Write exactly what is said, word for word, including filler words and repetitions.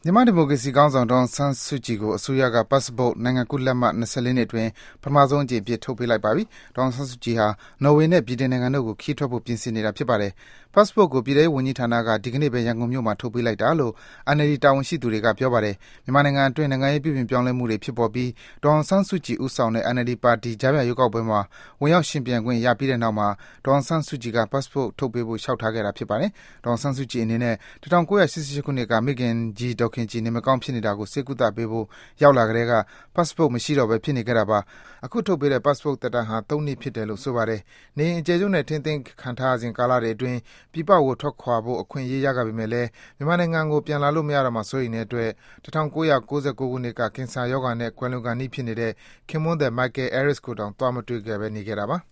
မြန်မာ့ဒီမိုကရေစီခေါင်းဆောင်ဒေါ်အောင်ဆန်းစုကြည်ကိုအစိုးရက Passport နိုင်ငံကူးလက်မှတ် ၂၄ နှစ်အတွင်း ပထမဆုံးအကြိမ်အဖြစ် ထုတ်ပေးလိုက်ပါပြီ။ ဒေါ်အောင်ဆန်းစုကြည်ဟာ နော်ဝေနဲ့ ဗြိတိန်နိုင်ငံတို့ကို ခရီးထွက်ဖို့ ပြင်ဆင်နေတာ ဖြစ်ပါတယ်။ Passport ကို ပြည်ထဲရေးဝန်ကြီးဌာနက ဒီကနေ့ပဲ ရန်ကုန်မြို့မှာ ထုတ်ပေးလိုက်တာလို့ အန်အယ်လ်ဒီ တာဝန်ရှိသူတွေက ပြောပါတယ်။ မြန်မာနိုင်ငံအတွင်း နိုင်ငံရေးပြုပြင်ပြောင်းလဲမှုတွေ ဖြစ်ပေါ်ပြီး ဒေါ်အောင်ဆန်းစုကြည်ဦးဆောင်တဲ့ အန်အယ်လ်ဒီပါတီ ကြားဖြတ်ရွေးကောက်ပွဲမှာ ဝင်ရောက်ယှဉ်ပြိုင်ခွင့်ရပြီးတဲ့နောက်မှာ ဒေါ်အောင်ဆန်းစုကြည်က Passport ထုတ်ပေးဖို့ လျှောက်ထားခဲ့တာ ဖြစ်ပါတယ်။ ဒေါ်အောင်ဆန်းစုကြည်အနေနဲ့ ၁၉၈၈ ခုနှစ်က မိခင်ကြီး ဒေါ်ခင်ကြည် နေမကောင်းဖြစ်နေတာကို ဆေးကုသပေးဖို့ ရောက်လာကတည်းက Passport မရှိတော့ဘဲ ဖြစ်နေခဲ့တာပါ။ အခုထုတ်ပေးတဲ့ Passport သက်တမ်းဟာ ၃ နှစ်ဖြစ်တယ်လို့ ဆိုပါတယ်။ နေအိမ်အကျယ်ချုပ်နဲ့ ထိန်းသိမ်းခံထားရစဉ် ကာလတွေအတွင်း ပြည်ပကို ထွက်ခွာဖို့ အခွင့်အရေး ရခဲ့ပေမယ့်လည်း မြန်မာနိုင်ငံကို ပြန်လာလို့ မရတော့မှာ စိုးရိမ်တဲ့အတွက် ၁၉၉၉ ခုနှစ်က ကင်ဆာရောဂါနဲ့ ကွယ်လွန်ခါနီးဖြစ်နေတဲ့ ခင်ပွန်းသည် Michael Arias ကိုတောင် သွားမတွေ့ခဲ့ဘဲ နေခဲ့တာပါ။